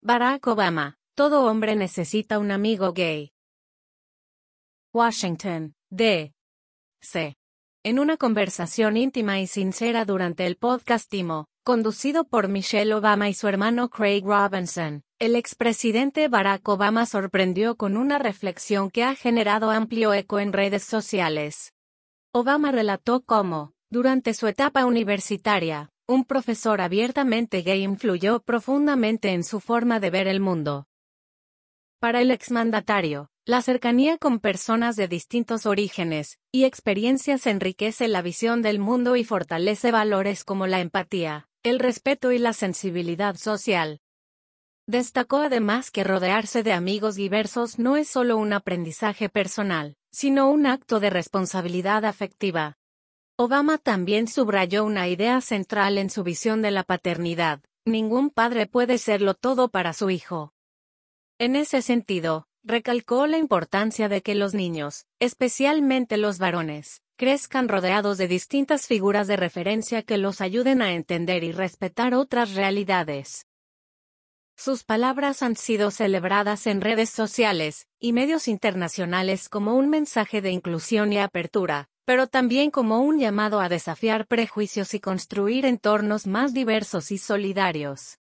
Barack Obama, todo hombre necesita un amigo gay. Washington, D.C. En una conversación íntima y sincera durante el podcast Timo, conducido por Michelle Obama y su hermano Craig Robinson, el expresidente Barack Obama sorprendió con una reflexión que ha generado amplio eco en redes sociales. Obama relató cómo, durante su etapa universitaria, un profesor abiertamente gay influyó profundamente en su forma de ver el mundo. Para el exmandatario, la cercanía con personas de distintos orígenes y experiencias enriquece la visión del mundo y fortalece valores como la empatía, el respeto y la sensibilidad social. Destacó además que rodearse de amigos diversos no es solo un aprendizaje personal, sino un acto de responsabilidad afectiva. Obama también subrayó una idea central en su visión de la paternidad: ningún padre puede serlo todo para su hijo. En ese sentido, recalcó la importancia de que los niños, especialmente los varones, crezcan rodeados de distintas figuras de referencia que los ayuden a entender y respetar otras realidades. Sus palabras han sido celebradas en redes sociales y medios internacionales como un mensaje de inclusión y apertura, pero también como un llamado a desafiar prejuicios y construir entornos más diversos y solidarios.